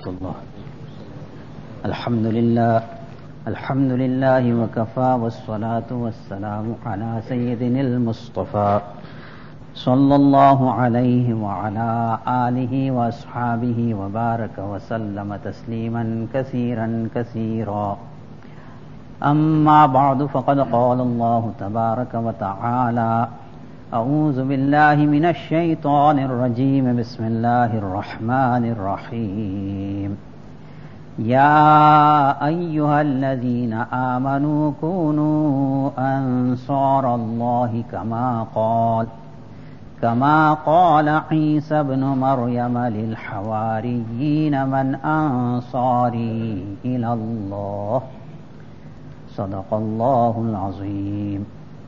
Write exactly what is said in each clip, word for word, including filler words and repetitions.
الله. الحمد لله الحمد لله وكفى والصلاة والسلام على سيدنا المصطفى صلى الله عليه وعلى آله وأصحابه وبارك وسلم تسليما كثيرا كثيرا. أما بعد فقد قال الله تبارك وتعالى: أعوذ بالله من الشيطان الرجيم. بسم الله الرحمن الرحيم. يا أيها الذين آمنوا كونوا أنصار الله كما قال كما قال عيسى ابن مريم للحواريين من أنصاري إلى الله صدق الله العظيم.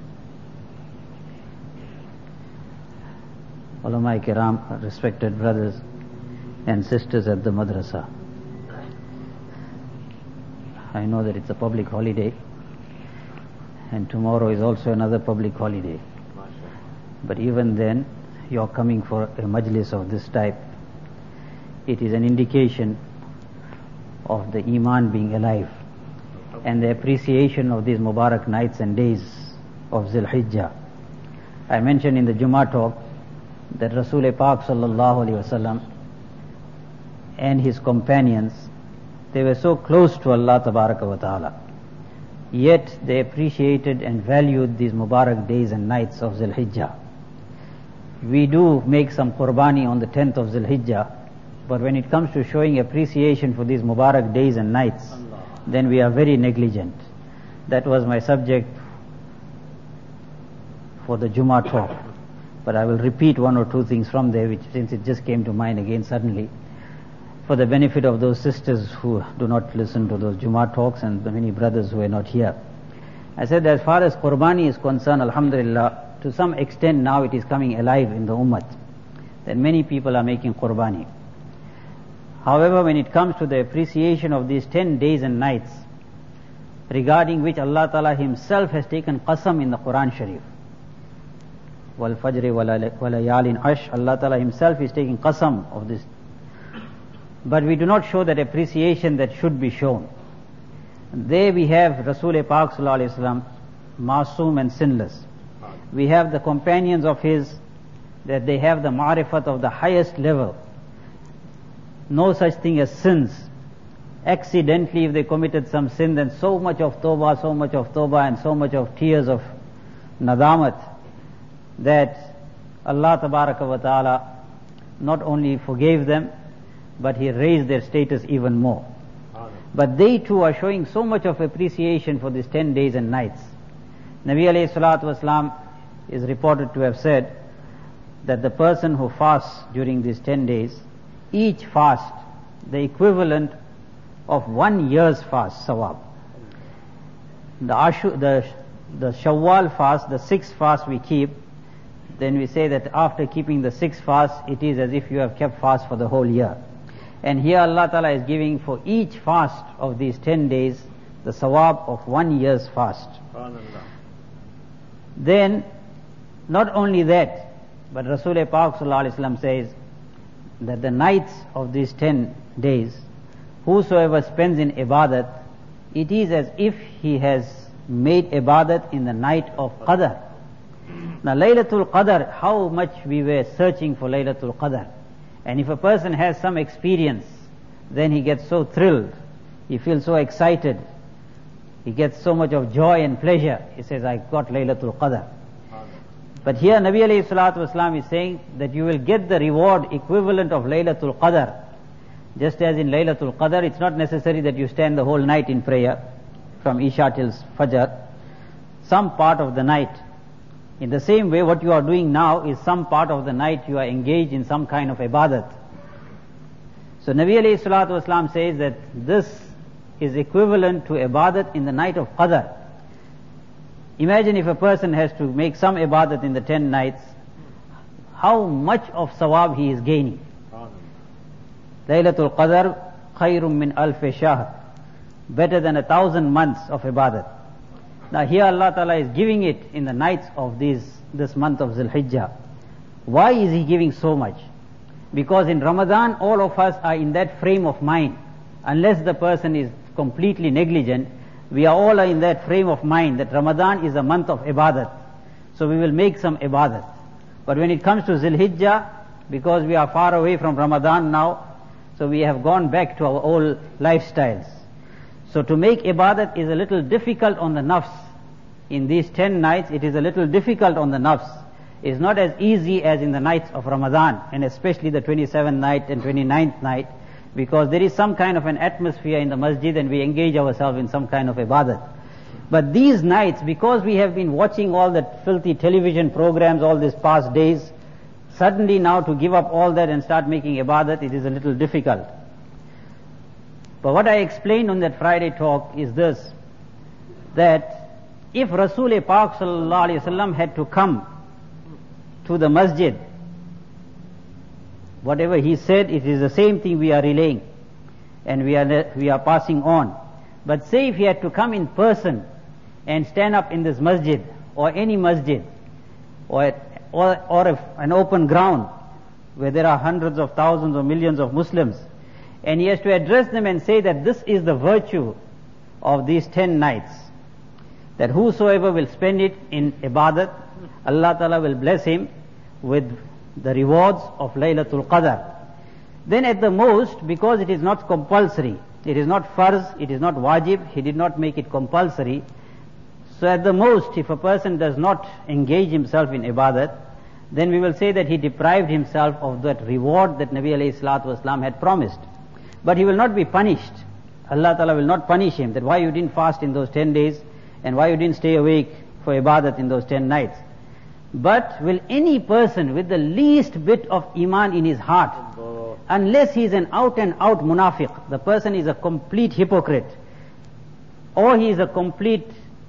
Ulama Kiram, respected brothers and sisters at the madrasa, I know that it's a public holiday and tomorrow is also another public holiday. But even then, you're coming for a majlis of this type. It is an indication of the Iman being alive and the appreciation of these Mubarak nights and days of Zul Hijjah. I mentioned in the Jummah talk that Rasul Pak sallallahu alaihi wasallam and his companions, they were so close to Allah tabaraka wa ta'ala, yet they appreciated and valued these Mubarak days and nights of Zul Hijjah. We do make some qurbani on the tenth of Zul Hijjah, but when it comes to showing appreciation for these Mubarak days and nights, then we are very negligent. That was my subject for the Jummah talk. But I will repeat one or two things from there, which since it just came to mind again suddenly, for the benefit of those sisters who do not listen to those Jummah talks and the many brothers who are not here. I said that as far as Qurbani is concerned, alhamdulillah, to some extent now it is coming alive in the Ummah, that many people are making Qurbani. However, when it comes to the appreciation of these ten days and nights, regarding which Allah Ta'ala Himself has taken qasam in the Quran Sharif, wal fajri wal layalin ash, Allah Ta'ala Himself is taking qasam of this. But we do not show that appreciation that should be shown. There we have Rasul Pak sallallahu alaihi wasallam, masoom and sinless. We have the companions of his, that they have the ma'rifat of the highest level. No such thing as sins. Accidentally if they committed some sin, then so much of tawbah, so much of tawbah and so much of tears of nadamat, that Allah tabaraka wa ta'ala not only forgave them, but He raised their status even more. But they too are showing so much of appreciation for these ten days and nights. Nabi alayhi salatu wasalam is reported to have said that the person who fasts during these ten days, each fast the equivalent of one year's fast, sawab. The Ashu, the the Shawwal fast, the sixth fast we keep, then we say that after keeping the sixth fast, it is as if you have kept fast for the whole year. And here Allah Ta'ala is giving for each fast of these ten days the sawab of one year's fast. Then, not only that, but Rasul Pak sallallahu alaihi wasallam says that the nights of these ten days, whosoever spends in ibadat, it is as if he has made ibadat in the night of Qadr. Now Laylatul Qadr, how much we were searching for Laylatul Qadr. And if a person has some experience, then he gets so thrilled, he feels so excited, he gets so much of joy and pleasure. He says, I got Laylatul Qadr. But here Nabi alayhi salatu wasalam is saying that you will get the reward equivalent of Laylatul Qadr. Just as in Laylatul Qadr, it's not necessary that you stand the whole night in prayer, from Isha till Fajr, some part of the night. In the same way, what you are doing now is some part of the night you are engaged in some kind of ibadat. So Nabi alayhi salatu wasalam says that this is equivalent to ibadat in the night of Qadr. Imagine if a person has to make some ibadat in the ten nights, how much of sawab he is gaining. Laylatul Qadr khayrum min alf shahr, better than a thousand months of ibadat. Now here Allah Ta'ala is giving it in the nights of these, this month of Zul Hijjah. Why is He giving so much? Because in Ramadan, all of us are in that frame of mind. Unless the person is completely negligent, we are all in that frame of mind that Ramadan is a month of ibadat. So we will make some ibadat. But when it comes to Zil-Hijjah, because we are far away from Ramadan now, so we have gone back to our old lifestyles. So to make ibadat is a little difficult on the nafs. In these ten nights, it is a little difficult on the nafs. It's not as easy as in the nights of Ramadan, and especially the twenty-seventh night and twenty-ninth night, because there is some kind of an atmosphere in the masjid and we engage ourselves in some kind of ibadat. But these nights, because we have been watching all that filthy television programs all these past days, suddenly now to give up all that and start making ibadat, it is a little difficult. But what I explained on that Friday talk is this, that if Rasul Pak Sallallahu Alaihi Wasallam had to come to the masjid, whatever he said, it is the same thing we are relaying and we are we are passing on. But say if he had to come in person and stand up in this masjid or any masjid or or, or if an open ground where there are hundreds of thousands or millions of Muslims, and he has to address them and say that this is the virtue of these ten nights, that whosoever will spend it in ibadat, Allah Ta'ala will bless him with the rewards of Laylatul Qadr. Then at the most, because it is not compulsory, it is not farz, it is not wajib, he did not make it compulsory. So at the most, if a person does not engage himself in ibadat, then we will say that he deprived himself of that reward that Nabi alayhi salatu wasalam had promised. But he will not be punished. Allah Ta'ala will not punish him that why you didn't fast in those ten days and why you didn't stay awake for ibadat in those ten nights. But will any person with the least bit of iman in his heart, unless he is an out and out munafiq, the person is a complete hypocrite, or he is a complete,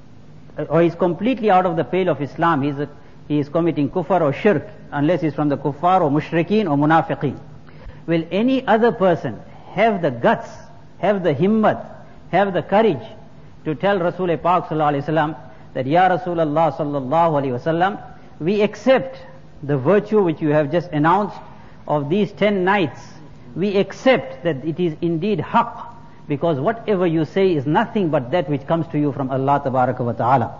or he is completely out of the pale of Islam, he is, a, he is committing kufr or shirk, unless he is from the kuffar or mushrikeen or munafiqeen. Will any other person have the guts, have the himmat, have the courage to tell Rasul Pak Sallallahu Alaihi Wasallam that Ya Rasulullah Sallallahu Alaihi Wasallam, we accept the virtue which you have just announced of these ten nights. We accept that it is indeed haqq, because whatever you say is nothing but that which comes to you from Allah Tabaraka wa Ta'ala.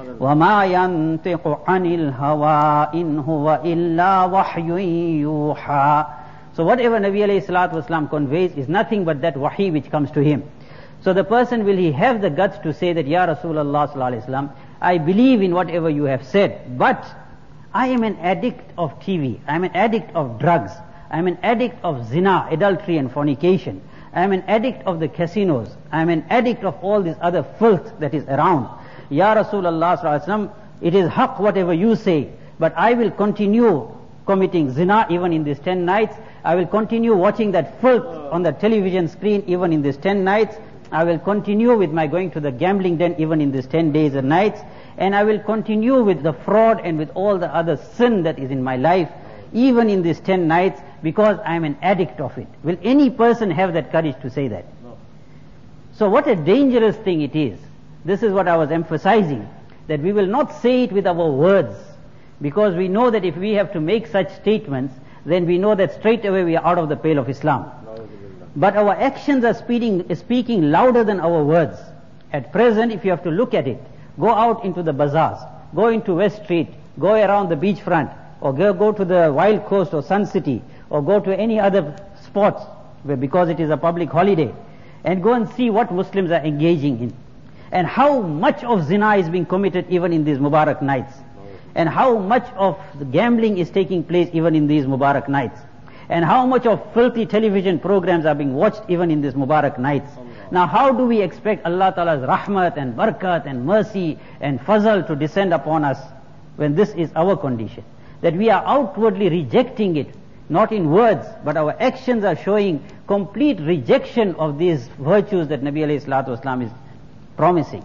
وَمَا يَنْتِقُ عَنِ الْهَوَىٰ إِنْ هُوَ إِلَّا وَحْيٌ يُوحَىٰ. So whatever Nabi alayhi salatu wasalam conveys is nothing but that wahi which comes to him. So the person, will he have the guts to say that Ya Rasulullah Sallallahu Alaihi Wasallam, I believe in whatever you have said, but I am an addict of T V, I am an addict of drugs, I am an addict of zina, adultery and fornication, I am an addict of the casinos, I am an addict of all this other filth that is around. Ya Rasulullah Sallallahu Alaihi Wasallam, it is haqq whatever you say, but I will continue committing zina even in these ten nights, I will continue watching that filth on the television screen even in these ten nights, I will continue with my going to the gambling den even in these ten days and nights, and I will continue with the fraud and with all the other sin that is in my life even in these ten nights, because I am an addict of it. Will any person have that courage to say that? No. So what a dangerous thing it is. This is what I was emphasizing, that we will not say it with our words, because we know that if we have to make such statements, then we know that straight away we are out of the pale of Islam. But our actions are speaking, speaking louder than our words. At present, if you have to look at it, go out into the bazaars, go into West Street, go around the beachfront, or go, go to the Wild Coast or Sun City, or go to any other spots, where, because it is a public holiday, and go and see what Muslims are engaging in, and how much of zina is being committed even in these Mubarak nights, and how much of the gambling is taking place even in these Mubarak nights, and how much of filthy television programs are being watched even in these Mubarak nights. Now how do we expect Allah Ta'ala's rahmat and barakat and mercy and fazl to descend upon us when this is our condition? That we are outwardly rejecting it, not in words, but our actions are showing complete rejection of these virtues that Nabi alayhi salatu wasalam is promising.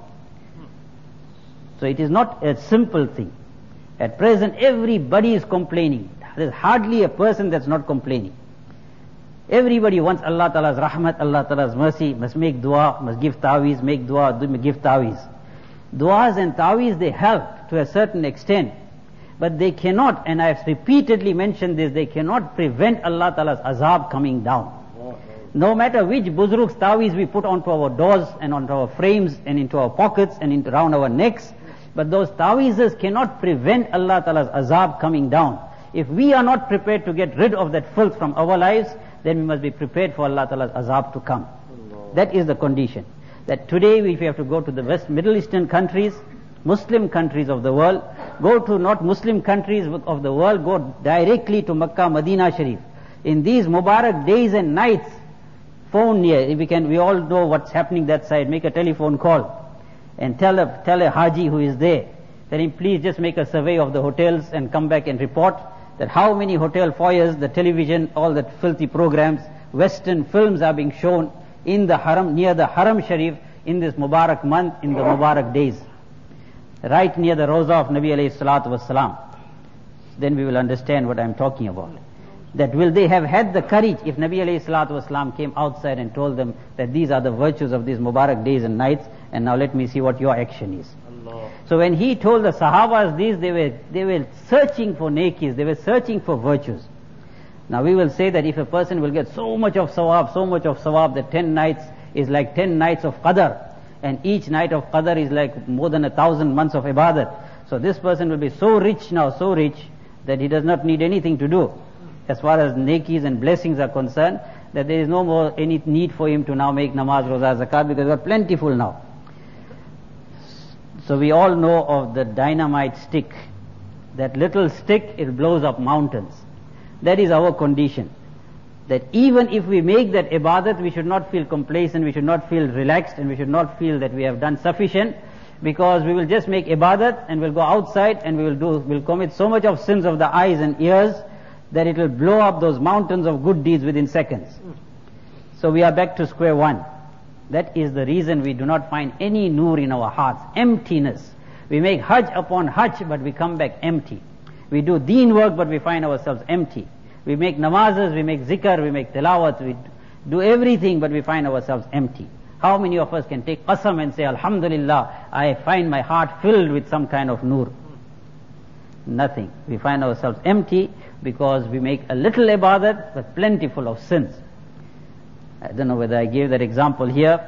So it is not a simple thing. At present everybody is complaining. There is hardly a person that's not complaining. Everybody wants Allah Ta'ala's rahmat, Allah Ta'ala's mercy, must make dua, must give taweez, make dua, give taweez. Duas and taweez, they help to a certain extent. But they cannot, and I have repeatedly mentioned this, they cannot prevent Allah Ta'ala's azab coming down. No matter which buzrug's taweez we put onto our doors and onto our frames and into our pockets and into around our necks, but those taweezes cannot prevent Allah Ta'ala's azab coming down. If we are not prepared to get rid of that filth from our lives, then we must be prepared for Allah Ta'ala's azab to come. Allah. That is the condition. That today if we have to go to the West Middle Eastern countries, Muslim countries of the world, go to not Muslim countries of the world, go directly to Makkah, Medina Sharif. In these Mubarak days and nights, phone here, we can, we all know what's happening that side, make a telephone call and tell a, tell a Haji who is there, tell him please just make a survey of the hotels and come back and report that how many hotel foyers, the television, all the filthy programs, Western films are being shown in the Haram, near the Haram Sharif in this Mubarak month, in the Mubarak days. Right near the Roza of Nabi alayhi salatu wasalam. Then we will understand what I am talking about. That will they have had the courage if Nabi alayhi salatu wasalam came outside and told them that these are the virtues of these Mubarak days and nights, and now let me see what your action is. Allah. So when he told the Sahabas these, they were, they were searching for nekis, they were searching for virtues. Now we will say that if a person will get so much of sawab, so much of sawab, that ten nights is like ten nights of qadr, and each night of qadr is like more than a thousand months of ibadat. So this person will be so rich now, so rich, that he does not need anything to do, as far as nekis and blessings are concerned, that there is no more any need for him to now make namaz, roza, zakat, because we are plentiful now. So we all know of the dynamite stick. That little stick, it blows up mountains. That is our condition. That even if we make that ibadat, we should not feel complacent, we should not feel relaxed, and we should not feel that we have done sufficient, because we will just make ibadat and we'll go outside and we will do, we'll commit so much of sins of the eyes and ears that it will blow up those mountains of good deeds within seconds. So we are back to square one. That is the reason we do not find any nur in our hearts. Emptiness. We make hajj upon hajj, but we come back empty. We do deen work, but we find ourselves empty. We make namazes, we make zikr, we make tilawat, we do everything, but we find ourselves empty. How many of us can take qasam and say, Alhamdulillah, I find my heart filled with some kind of nur? Nothing. We find ourselves empty because we make a little ibadat, but plentiful of sins. I don't know whether I gave that example here.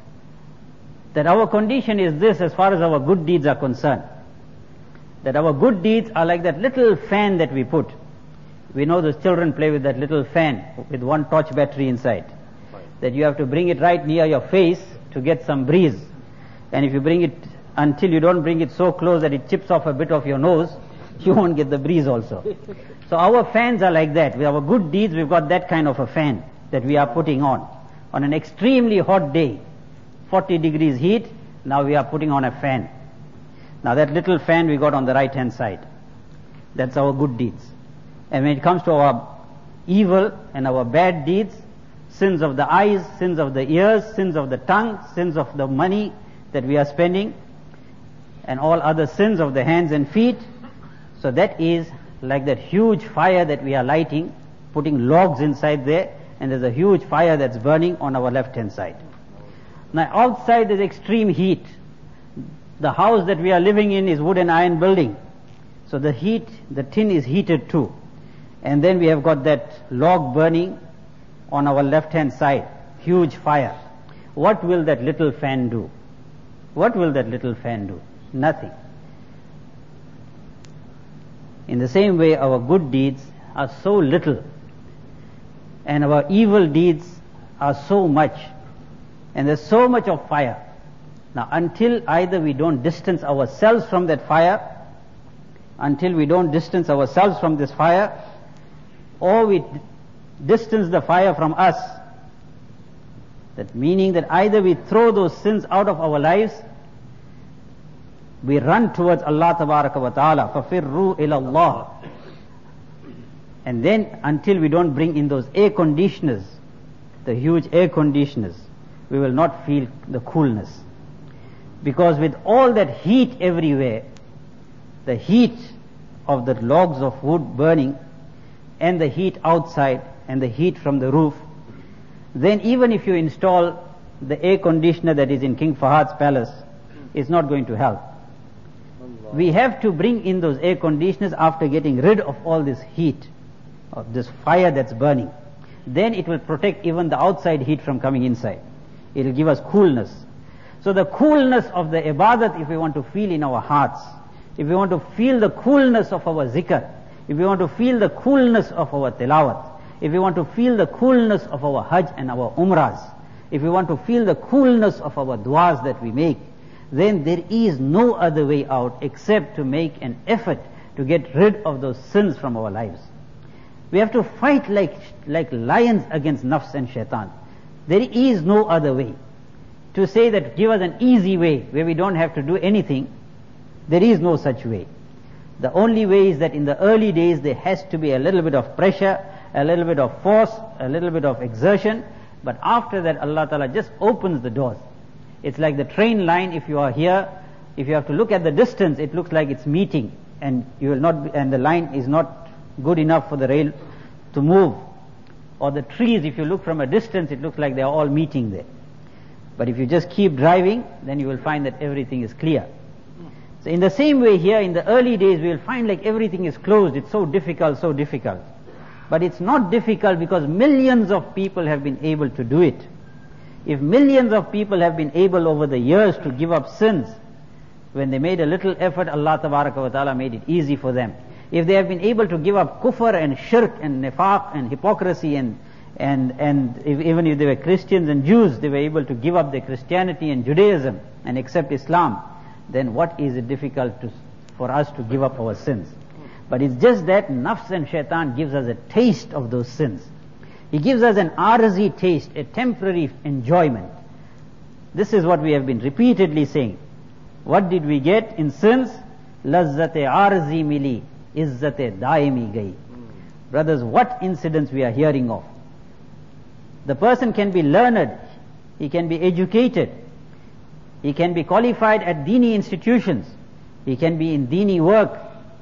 That our condition is this as far as our good deeds are concerned. That our good deeds are like that little fan that we put. We know those children play with that little fan with one torch battery inside. That you have to bring it right near your face to get some breeze. And if you bring it until you don't bring it so close that it chips off a bit of your nose, you won't get the breeze also. So our fans are like that. With our good deeds, we've got that kind of a fan that we are putting on. On an extremely hot day, forty degrees heat, now we are putting on a fan. Now that little fan we got on the right hand side. That's our good deeds. And when it comes to our evil and our bad deeds, sins of the eyes, sins of the ears, sins of the tongue, sins of the money that we are spending, and all other sins of the hands and feet, so that is like that huge fire that we are lighting, putting logs inside there, and there's a huge fire that's burning on our left hand side. Now outside there's extreme heat. The house that we are living in is wood and iron building. So the heat, the tin is heated too. And then we have got that log burning on our left hand side. Huge fire. What will that little fan do? What will that little fan do? Nothing. In the same way, our good deeds are so little, and our evil deeds are so much, and there's so much of fire. Now until either we don't distance ourselves from that fire, until we don't distance ourselves from this fire, or we distance the fire from us, that meaning that either we throw those sins out of our lives, we run towards Allah Tabaraka wa Ta'ala, فَفِرُّوا إِلَى اللَّهِ. And then until we don't bring in those air conditioners, the huge air conditioners, we will not feel the coolness. Because with all that heat everywhere, the heat of the logs of wood burning, and the heat outside, and the heat from the roof, then even if you install the air conditioner that is in King Fahad's palace, it's not going to help. We have to bring in those air conditioners after getting rid of all this heat, of this fire that's burning. Then it will protect even the outside heat from coming inside. It will give us coolness. So the coolness of the ibadat, if we want to feel in our hearts, if we want to feel the coolness of our zikr, if we want to feel the coolness of our tilawat, if we want to feel the coolness of our hajj and our umrahs, if we want to feel the coolness of our du'as that we make, then there is no other way out except to make an effort to get rid of those sins from our lives. We have to fight like, like lions against nafs and shaitan. There is no other way. To say that give us an easy way where we don't have to do anything, there is no such way. The only way is that in the early days there has to be a little bit of pressure, a little bit of force, a little bit of exertion, but after that Allah Ta'ala just opens the doors. It's like the train line. If you are here, if you have to look at the distance, it looks like it's meeting, and you will not be, and the line is not good enough for the rail to move. Or the trees, if you look from a distance, it looks like they are all meeting there. But if you just keep driving, then you will find that everything is clear. So in the same way here, in the early days, we will find like everything is closed. It's so difficult, so difficult. But it's not difficult because millions of people have been able to do it. If millions of people have been able over the years to give up sins, when they made a little effort, Allah Tabaraka wa Ta'ala made it easy for them. If they have been able to give up kufr and shirk and nifaq and hypocrisy and and and if, even if they were Christians and Jews, they were able to give up their Christianity and Judaism and accept Islam, then what is it difficult to, for us to give up our sins? But it's just that nafs and shaitan gives us a taste of those sins. He gives us an arzi taste, a temporary enjoyment. This is what we have been repeatedly saying. What did we get in sins? Lazzate arzi mili, izzate daimi gai. Brothers, what incidents we are hearing of? The person can be learned, he can be educated, he can be qualified at dini institutions, he can be in dini work,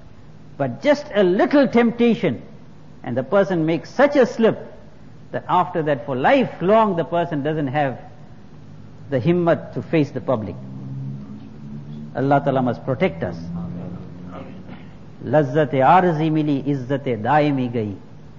but just a little temptation and the person makes such a slip that after that for lifelong the person doesn't have the himmat to face the public. Allah Ta'ala must protect us. Lazzate arzi mili, izzate daimi gai.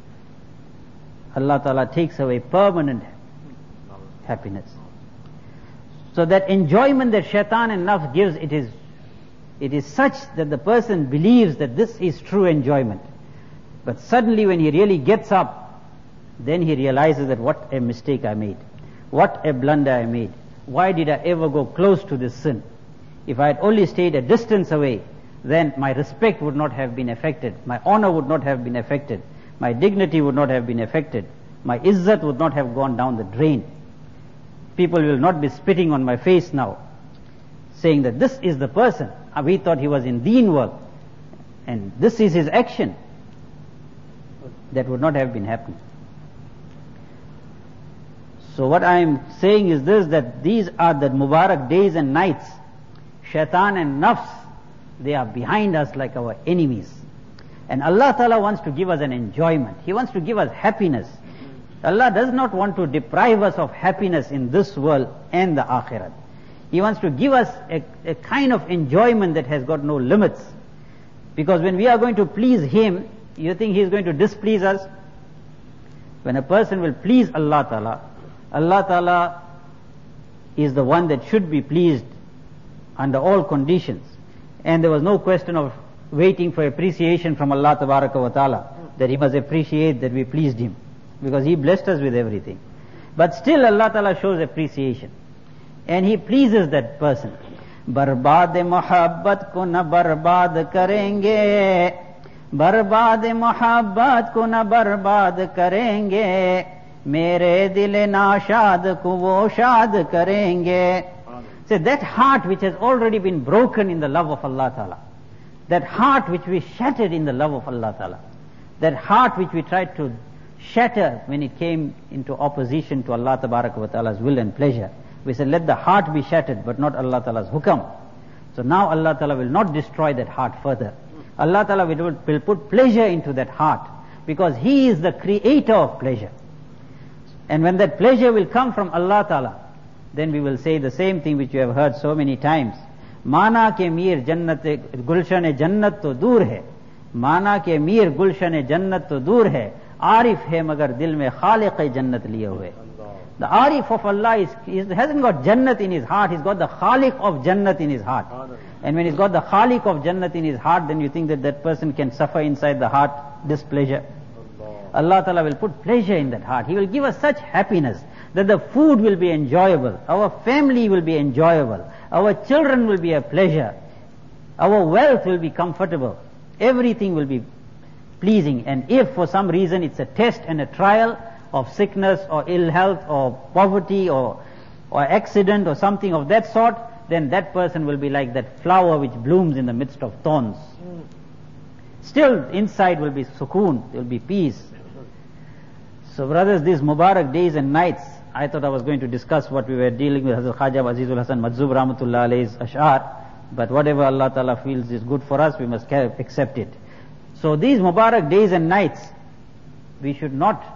Allah Ta'ala takes away permanent happiness. So that enjoyment that shaitan and nafs gives, it is it is such that the person believes that this is true enjoyment. But suddenly when he really gets up, then he realizes that what a mistake I made. What a blunder I made. Why did I ever go close to this sin? If I had only stayed a distance away, then my respect would not have been affected. My honor would not have been affected. My dignity would not have been affected. My izzat would not have gone down the drain. People will not be spitting on my face now, saying that this is the person. We thought he was in deen work, and this is his action. That would not have been happening. So what I am saying is this, that these are the Mubarak days and nights. Shaitan and nafs, they are behind us like our enemies. And Allah Ta'ala wants to give us an enjoyment. He wants to give us happiness. Allah does not want to deprive us of happiness in this world and the akhirat. He wants to give us a, a kind of enjoyment that has got no limits. Because when we are going to please Him, you think He is going to displease us? When a person will please Allah Ta'ala, Allah Ta'ala is the one that should be pleased under all conditions. And there was no question of waiting for appreciation from Allah Tabaraka wa Ta'ala, that He must appreciate that we pleased Him, because He blessed us with everything. But still Allah Ta'ala shows appreciation, and He pleases that person. Barbad muhabbat ko na barbad karenge, barbad muhabbat ko na barbad karenge, mere dil nashad ko wo shad karenge. So that heart which has already been broken in the love of Allah Ta'ala, that heart which we shattered in the love of Allah Ta'ala, that heart which we tried to shatter when it came into opposition to Allah Wa Ta'ala's will and pleasure, we said let the heart be shattered but not Allah Ta'ala's hukam. So now Allah Ta'ala will not destroy that heart further. Allah Ta'ala will, will put pleasure into that heart, because He is the creator of pleasure. And when that pleasure will come from Allah Ta'ala, then we will say the same thing which you have heard so many times. माना के मीर जन्नत गुलशन जन्नत तो दूर है, माना के मीर गुलशन जन्नत तो दूर है, आरिफ है मगर दिल में खालिक जन्नत लिए हुए. The Arif of Allah is, is, hasn't got Jannat in his heart, he's got the Khaliq of Jannat in his heart. And when he's got the Khaliq of Jannat in his heart, then you think that that person can suffer inside the heart displeasure. Allah Ta'ala will put pleasure in that heart. He will give us such happiness that the food will be enjoyable, our family will be enjoyable, our children will be a pleasure, our wealth will be comfortable, everything will be pleasing. And if for some reason it's a test and a trial of sickness or ill health or poverty or, or accident or something of that sort, then that person will be like that flower which blooms in the midst of thorns. Mm. Still inside will be sukoon, there will be peace. So brothers, these Mubarak days and nights, I thought I was going to discuss what we were dealing with Hazrat Khaja Azizul Hasan Majzub Rahmatullah Alayhi's Ash'ar, but whatever Allah Ta'ala feels is good for us, we must accept it. So these Mubarak days and nights, we should not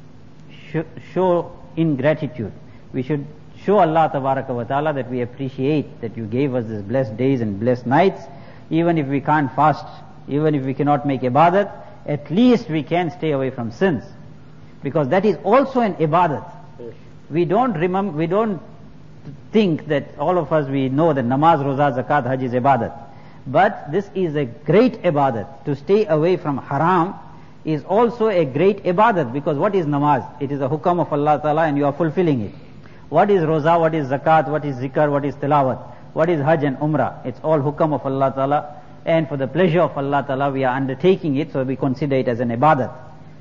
show ingratitude. We should show Allah Tabaraka wa Ta'ala that we appreciate that you gave us these blessed days and blessed nights. Even if we can't fast, even if we cannot make ibadat, at least we can stay away from sins. Because that is also an ibadat. Yes. We don't remember, we don't think that all of us, we know that namaz, roza, zakat, hajj is ibadat. But this is a great ibadat. To stay away from haram is also a great ibadat, because what is namaz? It is a hukam of Allah Ta'ala and you are fulfilling it. What is roza, what is zakat, what is zikr, what is tilawat, what is hajj and umrah? It's all hukam of Allah Ta'ala, and for the pleasure of Allah Ta'ala we are undertaking it, so we consider it as an ibadat.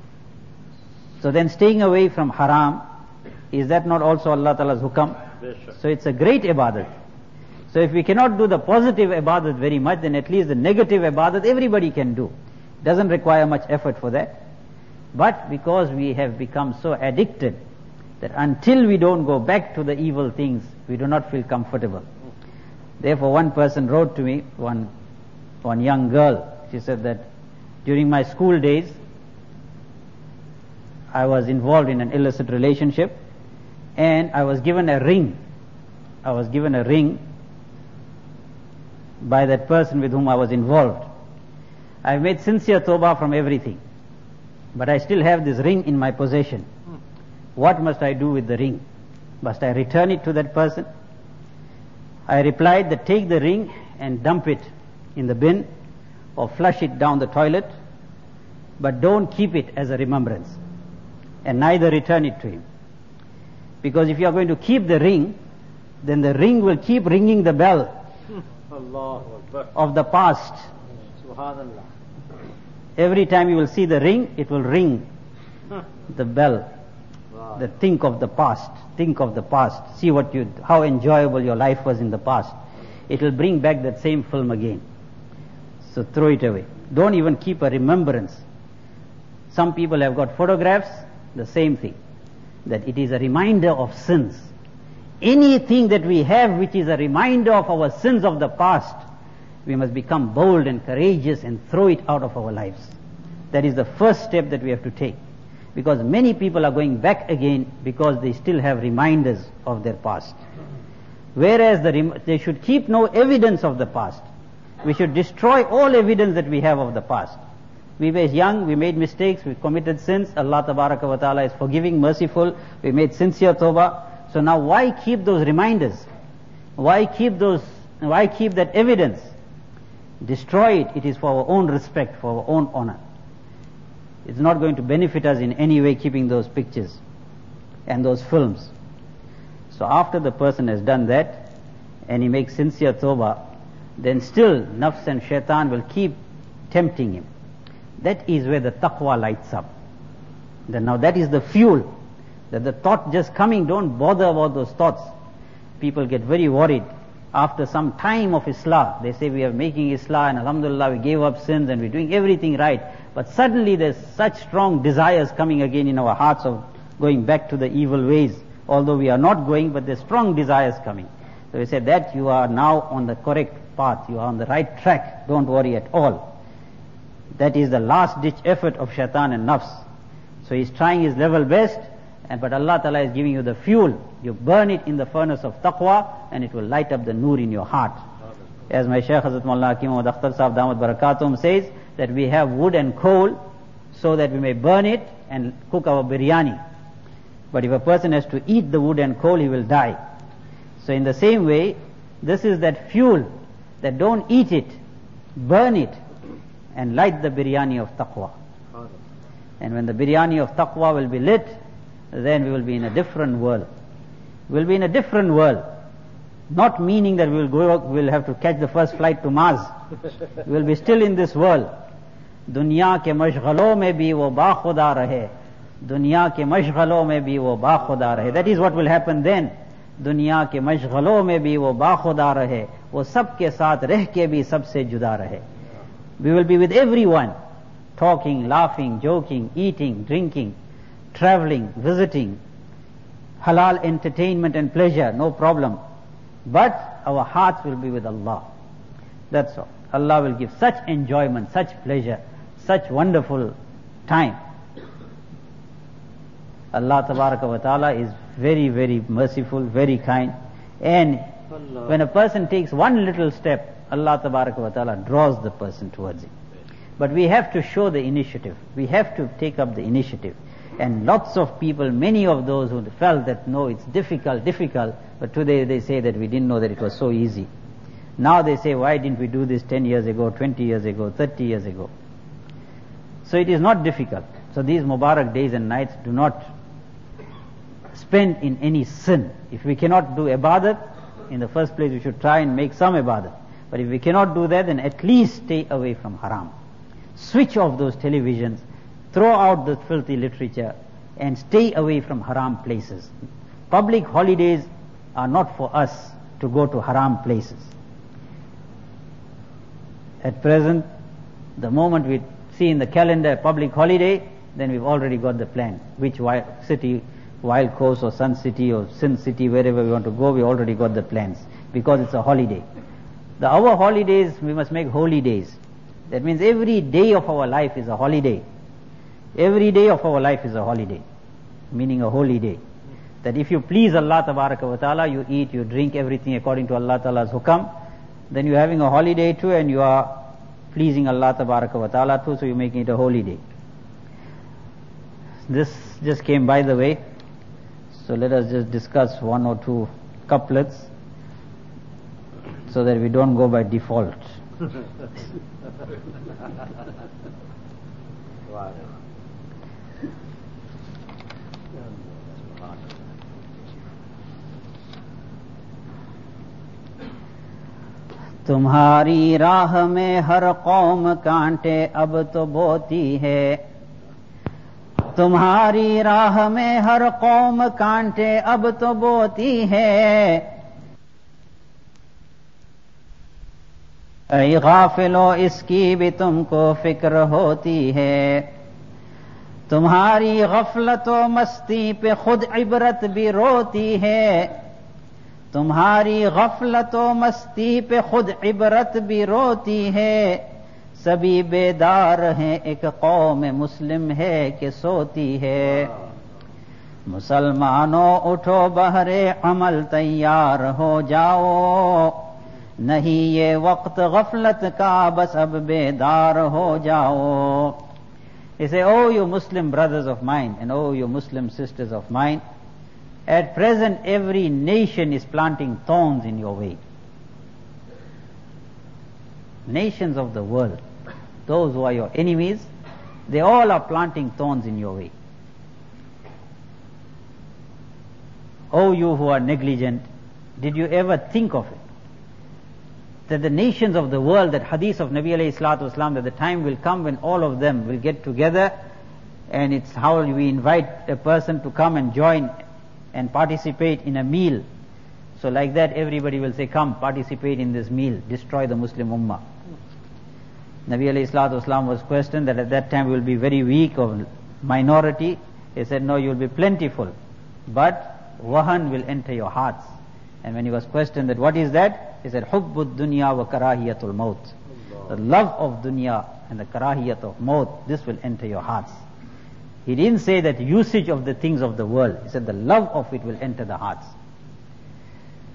So then staying away from haram, is that not also Allah Ta'ala's hukam? Yes, so it's a great ibadat. So if we cannot do the positive ibadat very much, then at least the negative ibadat everybody can do. Doesn't require much effort for that. But because we have become so addicted that until we don't go back to the evil things, we do not feel comfortable. Therefore one person wrote to me, one, one young girl, she said that during my school days, I was involved in an illicit relationship and I was given a ring. I was given a ring by that person with whom I was involved. I have made sincere tawbah from everything, but I still have this ring in my possession. Hmm. What must I do with the ring? Must I return it to that person? I replied that take the ring and dump it in the bin or flush it down the toilet, but don't keep it as a remembrance and neither return it to him. Because if you are going to keep the ring, then the ring will keep ringing the bell of the past. Subhanallah. Every time you will see the ring, it will ring the bell. Wow. The think of the past. Think of the past. See what you, how enjoyable your life was in the past. It will bring back that same film again. So throw it away. Don't even keep a remembrance. Some people have got photographs, the same thing. That it is a reminder of sins. Anything that we have which is a reminder of our sins of the past, we must become bold and courageous and throw it out of our lives. That is the first step that we have to take. Because many people are going back again because they still have reminders of their past. Whereas the rem- they should keep no evidence of the past. We should destroy all evidence that we have of the past. We were young, we made mistakes, we committed sins. Allah Tabaraka wa Ta'ala is forgiving, merciful. We made sincere tawbah. So now why keep those reminders? Why keep those, why keep that evidence? Destroy it. It is for our own respect, for our own honor. It's not going to benefit us in any way keeping those pictures and those films. So after the person has done that and he makes sincere tawbah, then still nafs and shaitan will keep tempting him. That is where the taqwa lights up. Then now that is the fuel. That the thought just coming, don't bother about those thoughts. People get very worried. After some time of Islah, they say we are making Islah and alhamdulillah we gave up sins and we're doing everything right. But suddenly there's such strong desires coming again in our hearts of going back to the evil ways. Although we are not going, but there's strong desires coming. So we say that you are now on the correct path, you are on the right track, don't worry at all. That is the last ditch effort of shaitan and nafs. So he's trying his level best, and but Allah Ta'ala is giving you the fuel. You burn it in the furnace of taqwa and it will light up the nur in your heart. As my Shaykh Hazrat Maulana Hakim Muhammad Akhtar Sahib Damat Barakatum says, that we have wood and coal so that we may burn it and cook our biryani. But if a person has to eat the wood and coal, he will die. So in the same way, this is that fuel that don't eat it, burn it and light the biryani of taqwa. And when the biryani of taqwa will be lit, then we will be in a different world. We will be in a different world. Not meaning that we will go, we will have to catch the first flight to Mars. We will be still in this world. Dunya ke mashghalon mein bhi wo bakhuda rahe. Dunya ke mashghalon mein bhi wo bakhuda rahe. That is what will happen then. Dunya ke mashghalon mein bhi wo bakhuda rahe. Wo sab ke saath reh ke bhi sabse juda rahe. We will be with everyone, talking, laughing, joking, eating, drinking, traveling, visiting, halal entertainment and pleasure, no problem. But our hearts will be with Allah. That's all. Allah will give such enjoyment, such pleasure, such wonderful time. Allah Tabaraka wa Ta'ala is very, very merciful, very kind. And Allah, when a person takes one little step, Allah Tabaraka wa Ta'ala draws the person towards it. But we have to show the initiative. We have to take up the initiative. And lots of people, many of those who felt that no, it's difficult, difficult, but today they say that we didn't know that it was so easy. Now they say, why didn't we do this ten years ago, twenty years ago, thirty years ago? So it is not difficult. So these Mubarak days and nights do not spend in any sin. If we cannot do ibadat, in the first place we should try and make some ibadat. But if we cannot do that, then at least stay away from haram. Switch off those televisions, throw out the filthy literature, and stay away from haram places. Public holidays are not for us to go to haram places. At present, the moment we see in the calendar public holiday, then we've already got the plan. Which wild city, Wild Coast or Sun City or Sin City, wherever we want to go, we already got the plans. Because it's a holiday. The our holidays, we must make holy days. That means every day of our life is a holiday. Every day of our life is a holiday. Meaning a holy day. That if you please Allah Tabaraka wa Ta'ala, you eat, you drink everything according to Allah Ta'ala's hukam, then you're having a holiday too, and you are pleasing Allah Tabaraka wa Ta'ala too, so you're making it a holy day. This just came by the way, so let us just discuss one or two couplets so that we don't go by default. तुम्हारी राह में हर कौम कांटे अब तो बोती है, तुम्हारी राह में हर कौम कांटे अब तो बोती है, ऐ गाफिलो इसकी भी तुमको फिक्र होती है, तुम्हारी गफलतो मस्ती पे खुद इबरत भी रोती है, तुम्हारी गफलतो मस्ती पे खुद इबरत भी रोती है, सभी बेदार हैं एक कौम मुस्लिम है कि सोती है, मुसलमानों उठो बहरे अमल तैयार हो जाओ, नहीं ये वक्त गफलत का बस अब बेदार हो जाओ. He say, oh you Muslim brothers of mine and oh you Muslim sisters of mine, at present every nation is planting thorns in your way. Nations of the world, those who are your enemies, they all are planting thorns in your way. Oh you who are negligent, did you ever think of it? That the nations of the world, that hadith of Nabi alayhi salatu wasalam, that the time will come when all of them will get together, and it's how we invite a person to come and join and participate in a meal. So like that everybody will say, come participate in this meal, destroy the Muslim Ummah. Nabi alayhi salatu wasalam was questioned that at that time we will be very weak or minority. He said, no, you will be plentiful, but wahan will enter your hearts. And when he was questioned that what is that, he said, hubbud dunya wa karahiyatul maut. The love of dunya and the karahiyat of maut, this will enter your hearts. He didn't say that usage of the things of the world. He said the love of it will enter the hearts.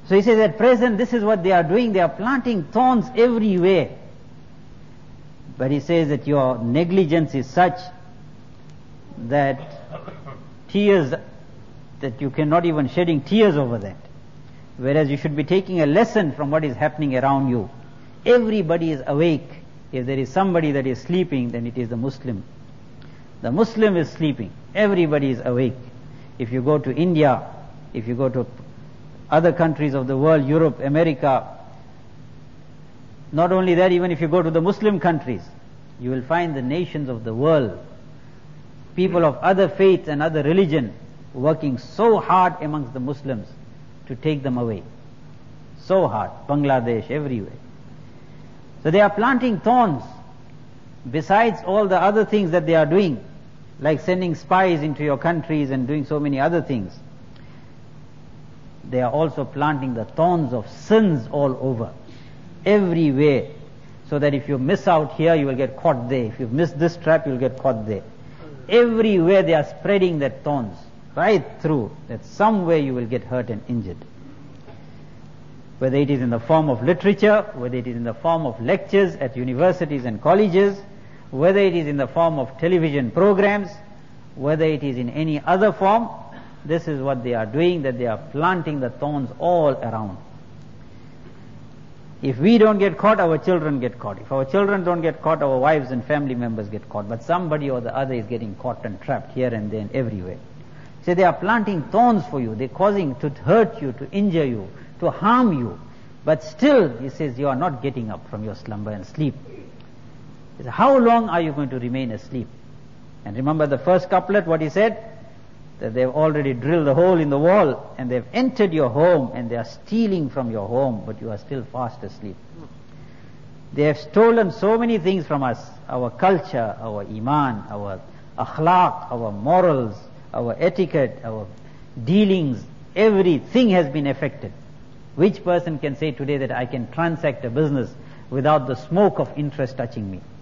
So he says at present this is what they are doing, they are planting thorns everywhere. But he says that your negligence is such that tears, that you cannot even shedding tears over that. Whereas you should be taking a lesson from what is happening around you. Everybody is awake. If there is somebody that is sleeping, then it is the Muslim. The Muslim is sleeping. Everybody is awake. If you go to India, if you go to other countries of the world, Europe, America, not only that, even if you go to the Muslim countries, you will find the nations of the world, people of other faiths and other religion, working so hard amongst the Muslims to take them away. So hard. Bangladesh, everywhere. So they are planting thorns, besides all the other things that they are doing, like sending spies into your countries and doing so many other things. They are also planting the thorns of sins all over, everywhere, so that if you miss out here, you will get caught there. If you miss this trap, you will get caught there. Everywhere they are spreading that thorns, right through, that somewhere you will get hurt and injured. Whether it is in the form of literature, whether it is in the form of lectures at universities and colleges, whether it is in the form of television programs, whether it is in any other form, this is what they are doing, that they are planting the thorns all around. If we don't get caught, our children get caught. If our children don't get caught, our wives and family members get caught. But somebody or the other is getting caught and trapped here and there and everywhere. So they are planting thorns for you. They're causing to hurt you, to injure you, to harm you. But still, he says, you are not getting up from your slumber and sleep. He says, how long are you going to remain asleep? And remember the first couplet, what he said? That they've already drilled a hole in the wall and they've entered your home and they are stealing from your home, but you are still fast asleep. They have stolen so many things from us, our culture, our iman, our akhlaq, our morals, our etiquette, our dealings, everything has been affected. Which person can say today that I can transact a business without the smoke of interest touching me?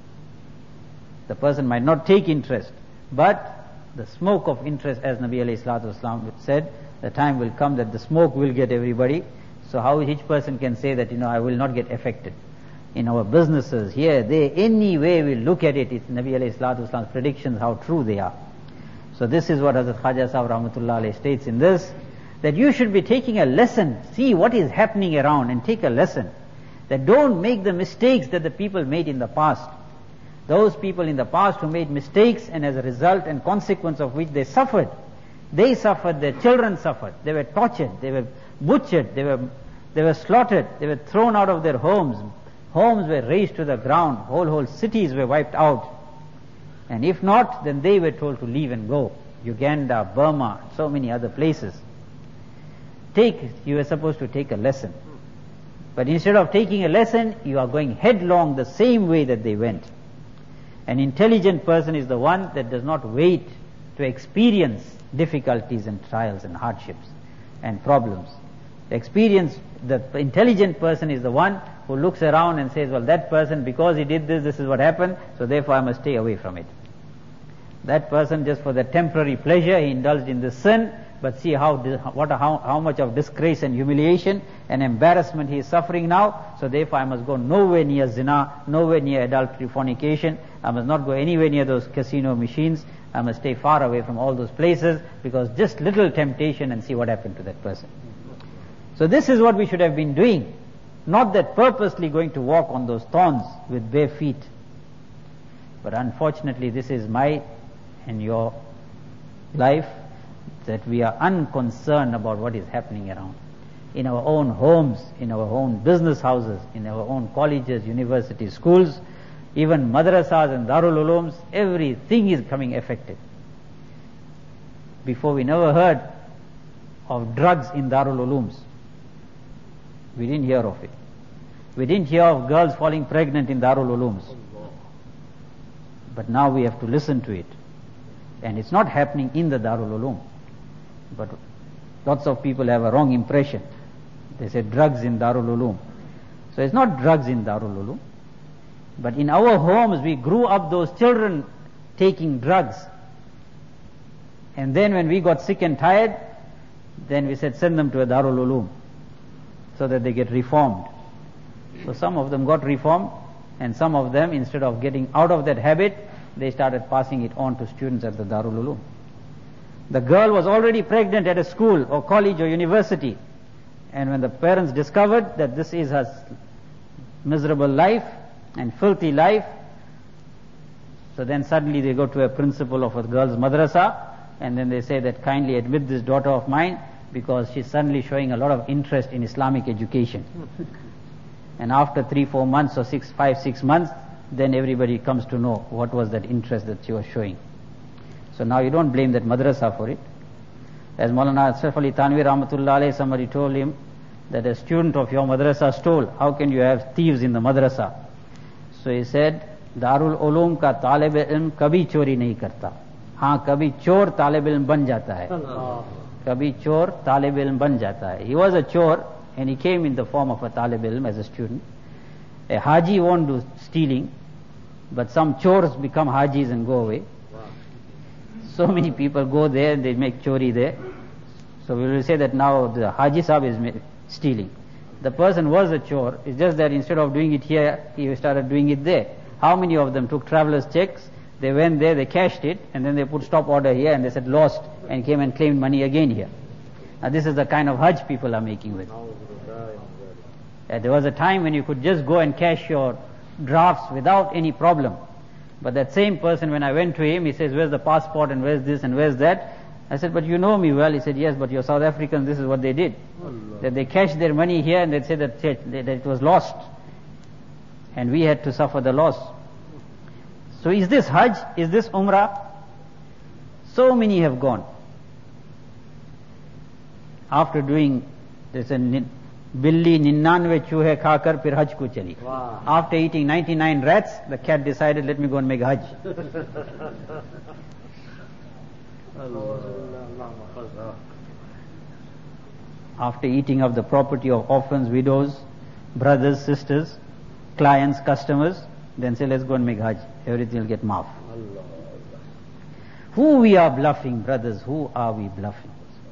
The person might not take interest, but the smoke of interest, as Nabi alayhi salatu wasalam said, the time will come that the smoke will get everybody. So how each person can say that, you know, I will not get affected? In our businesses, here, there, any way we look at it, it's Nabi alayhi salatu wasalam's predictions, how true they are. So this is what Hazrat Khaja Sahib Rahmatullah alayhi states in this, that you should be taking a lesson, see what is happening around and take a lesson. That don't make the mistakes that the people made in the past. Those people in the past who made mistakes and as a result and consequence of which they suffered. They suffered, their children suffered, they were tortured, they were butchered, they were, they were slaughtered, they were thrown out of their homes. Homes were razed to the ground, whole, whole cities were wiped out. And if not, then they were told to leave and go. Uganda, Burma, so many other places. Take, you were supposed to take a lesson. But instead of taking a lesson, you are going headlong the same way that they went. An intelligent person is the one that does not wait to experience difficulties and trials and hardships and problems. The experience, the intelligent person is the one who looks around and says, well, that person, because he did this, this is what happened, so therefore I must stay away from it. That person, just for the temporary pleasure, he indulged in this sin, but see how what how, how much of disgrace and humiliation and embarrassment he is suffering now, so therefore I must go nowhere near zina, nowhere near adultery, fornication. I must not go anywhere near those casino machines. I must stay far away from all those places, because just little temptation and see what happened to that person. So this is what we should have been doing, not that purposely going to walk on those thorns with bare feet. But unfortunately this is my and your life, that we are unconcerned about what is happening around. In our own homes, in our own business houses, in our own colleges, universities, schools, even madrasas and darul ulooms, everything is coming affected. Before we never heard of drugs in darul ulooms. We didn't hear of it. We didn't hear of girls falling pregnant in darul ulooms. But now we have to listen to it. And it's not happening in the darul uloom. But lots of people have a wrong impression. They say drugs in darul uloom. So it's not drugs in darul uloom. But in our homes, we grew up those children taking drugs. And then when we got sick and tired, then we said, send them to a darul uloom. so that they get reformed. So some of them got reformed, and some of them, instead of getting out of that habit, they started passing it on to students at the Darul Uloom. The girl was already pregnant at a school or college or university, and when the parents discovered that this is her miserable life and filthy life, so then suddenly they go to a principal of a girl's madrasa, and then they say that kindly admit this daughter of mine because she's suddenly showing a lot of interest in Islamic education. And after three, four months or six, five, six months, then everybody comes to know what was that interest that she was showing. So now you don't blame that madrasa for it. As Maulana Ashraf Ali Thanvi Rahmatullah alayhi, somebody told him that a student of your madrasa stole. How can you have thieves in the madrasa? So he said, Darul Uloom ka talib ilm kabhi chori nahi karta. Haan, kabhi chor talib ilm ban jata hai. Kabhi chor talib ilm ban jata hai. He was a chor, and he came in the form of a talib ilm as a student. A haji won't do stealing, but some chores become hajis and go away. So many people go there and they make chori there. So we will say that now the haji sahib is stealing. The person was a chore, it's just that instead of doing it here, he started doing it there. How many of them took travelers' checks, they went there, they cashed it, and then they put stop order here and they said lost, and came and claimed money again here. Now this is the kind of hajj people are making with. Uh, there was a time when you could just go and cash your drafts without any problem. But that same person, when I went to him, he says, where's the passport and where's this and where's that? I said, but you know me well. He said, yes, but you're South Africans, this is what they did. Allah. That they cashed their money here and they said that, that it was lost. And we had to suffer the loss. So is this Hajj? Is this Umrah? So many have gone. After doing, there's a Billi ninanve chuhe khakar fir Hajj ko chali. Wow. After eating ninety-nine rats, the cat decided, let me go and make Hajj. After eating of the property of orphans, widows, brothers, sisters, clients, customers, then say, let's go and make Hajj. Everything will get maaf. Who we are bluffing, brothers? Who are we bluffing?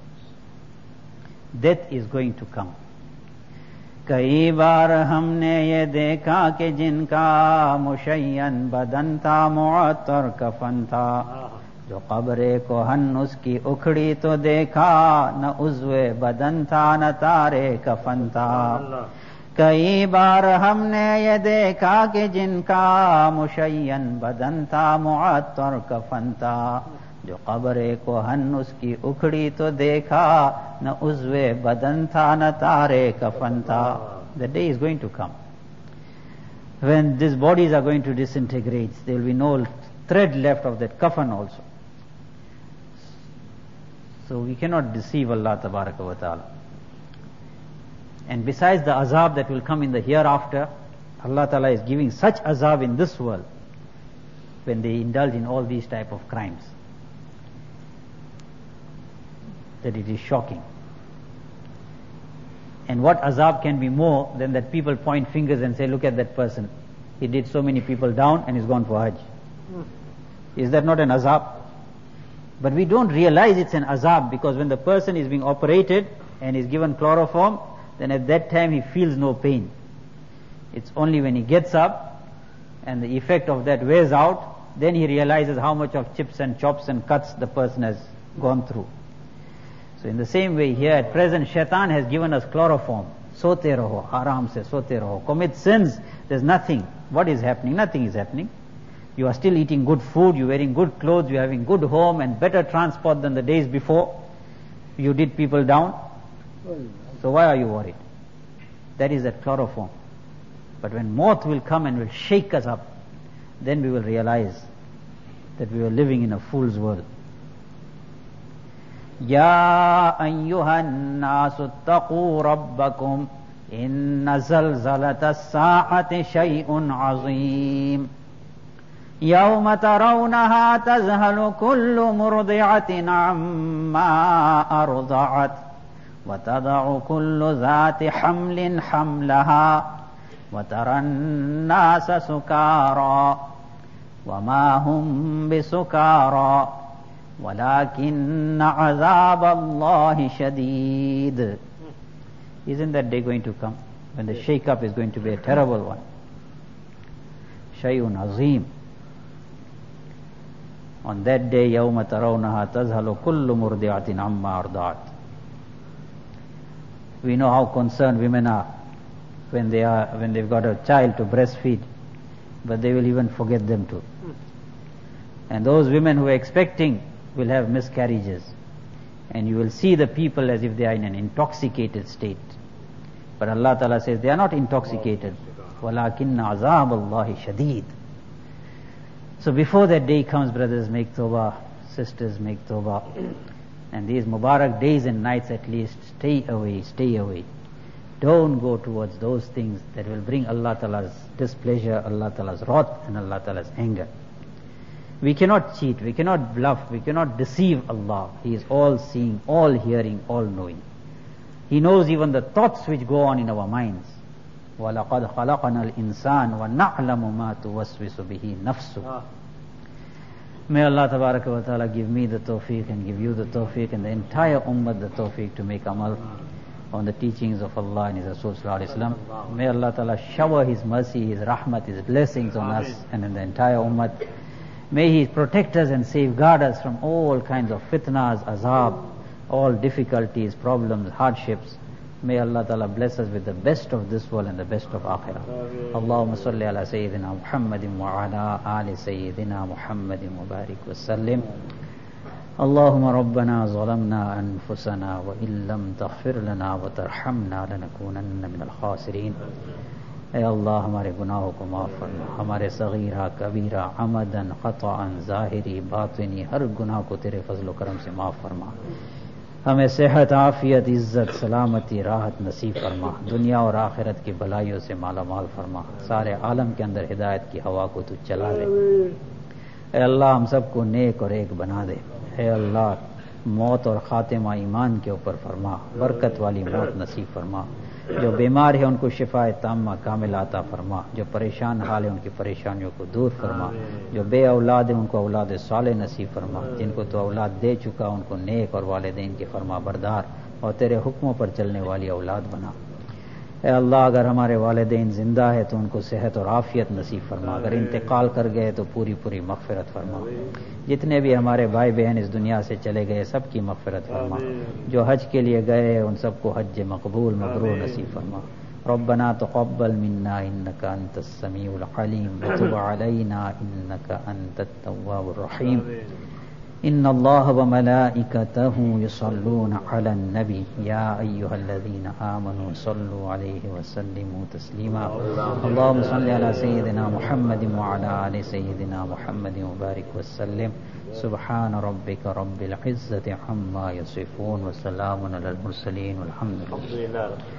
Death is going to come. कई बार हमने ये देखा कि जिनका मुशय्यन बदन था मुअत्तर कफन था जो कब्रे को हन उसकी उखड़ी तो देखा न उज़्वे बदन था न तारे कफन था कई बार हमने ये देखा कि जिनका मुशय्यन बदन था मुअत्तर कफन था जो कब्रे को हन उसकी उखड़ी तो देखा न उज़्वे बदन था न तारे कफन था. The day is going to come when these bodies are going to disintegrate. There will be no thread left of that kafan also. So we cannot deceive Allah Tabaraka wa Ta'ala. And besides the azab that will come in the hereafter, Allah Ta'ala is giving such azab in this world when they indulge in all these type of crimes that it is shocking. And what azab can be more than that people point fingers and say, look at that person. He did so many people down and he's gone for Hajj. Mm. Is that not an azab? But we don't realize it's an azab because when the person is being operated and is given chloroform, then at that time he feels no pain. It's only when he gets up and the effect of that wears out, then he realizes how much of chips and chops and cuts the person has gone through. So in the same way here at present, Shaitan has given us chloroform. Sote raho, aram se sote raho. Commit sins, there's nothing. What is happening? Nothing is happening. You are still eating good food, you're wearing good clothes, you're having good home and better transport than the days before. You did people down. So why are you worried? That is that chloroform. But when Maut will come and will shake us up, then we will realize that we were living in a fool's world. يا أيها الناس اتقوا ربكم إن زلزلة الساعة شيء عظيم يوم ترونها تذهل كل مرضعة عما أرضعت وتضع كل ذات حمل حملها وترى الناس سكارى وما هم بسكارى ولكن عذاب الله شديد. Isn't that day going to come? When the shake-up is going to be a terrible one. Shay'un Azim. On that day, يَوْمَ تَرَوْنَهَا تَذْهَلُ كُلُّ مُرْضِعَةٍ عَمَّا أَرْضَعَتْ. We know how concerned women are when they are when they've got a child to breastfeed, but they will even forget them too. And those women who are expecting will have miscarriages, and you will see the people as if they are in an intoxicated state. But Allah Ta'ala says they are not intoxicated. وَلَكِنَّ عَذَابَ اللَّهِ شَدِيدٌ. So before that day comes, brothers, make tawbah, sisters, make tawbah. And these Mubarak days and nights at least, stay away, stay away. Don't go towards those things that will bring Allah Ta'ala's displeasure, Allah Ta'ala's wrath, and Allah Ta'ala's anger. We cannot cheat, we cannot bluff, we cannot deceive Allah. He is all seeing, all hearing, all knowing. He knows even the thoughts which go on in our minds. وَلَقَدْ خَلَقَنَا الْإِنسَانَ وَنَعْلَمُ مَا تُوَسْوِسُ بِهِ نَفْسُهُ. May Allah Tabaraka wa Ta'ala give me the tawfiq and give you the tawfiq and the entire ummah the tawfiq to make amal on the teachings of Allah and His Rasul Sallallahu Alaihi Wasallam. May Allah Ta'ala shower His mercy, His rahmat, His blessings on us and in the entire ummah. May He protect us and safeguard us from all kinds of fitnas, azab, all difficulties, problems, hardships. May Allah Ta'ala bless us with the best of this world and the best of akhirah. Allahumma salli ala Sayyidina Muhammadin wa ala ali Sayyidina Muhammadin wa barik wa sallim. Allahumma rabbana zalamna anfusana wa illam taghfir lana wa tarhamna lanakunanna min al-khasirin. اے اللہ ہمارے گناہوں کو معاف فرما, ہمارے صغیرہ کبیرہ عمدن خطأً ظاہری باطنی ہر گناہ کو تیرے فضل و کرم سے معاف فرما. ہمیں صحت, عافیت, عزت, سلامتی, راحت نصیب فرما. دنیا اور آخرت کی بلائیوں سے مالا مال فرما. سارے عالم کے اندر ہدایت کی ہوا کو تو چلا دے. اے اللہ ہم سب کو نیک اور ایک بنا دے. اے اللہ موت اور خاتمہ ایمان کے اوپر فرما, برکت والی موت نصیب فرما. جو بیمار ہے ان کو شفا تامہ کامل عطا فرما. جو پریشان حال ہے ان کی پریشانیوں کو دور فرما. جو بے اولاد ہے ان کو اولاد صالح نصیب فرما. جن کو تو اولاد دے چکا ان کو نیک اور والدین کے فرما بردار اور تیرے حکموں پر چلنے والی اولاد بنا. اے اللہ اگر ہمارے والدین زندہ ہے تو ان کو صحت اور عافیت نصیب فرما. اگر انتقال کر گئے تو پوری پوری مغفرت فرما. جتنے بھی ہمارے بھائی بہن اس دنیا سے چلے گئے سب کی مغفرت فرما. جو حج کے لیے گئے ان سب کو حج مقبول مبرور نصیب فرما. ربنا تقبل منا انك انت السميع العليم وتب علينا انك انت التواب الرحيم. ان الله وملائكته يصلون على النبي يا ايها الذين امنوا صلوا عليه وسلموا تسليما. اللهم صل على سيدنا محمد وعلى ال سيدنا محمد وبارك وسلم. سبحان ربك رب العزة عما يصفون وسلام على المرسلين والحمد لله.